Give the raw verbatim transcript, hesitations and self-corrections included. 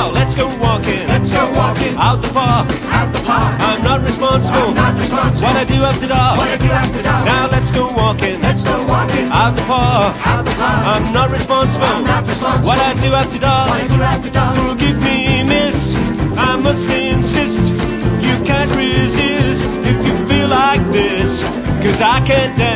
Now let's go walking. Let's go walking. Out the park. Out the park. I'm not responsible. I'm not responsible. What I do after dark. What I do after dark. Now let's go walking. Let's go walking. Out the park. Out the park. I'm not responsible. I'm not responsible. What I do after dark. What I do after dark. Forgive me, miss. I must insist. You can't resist if you feel like this. 'Cause I can't dance.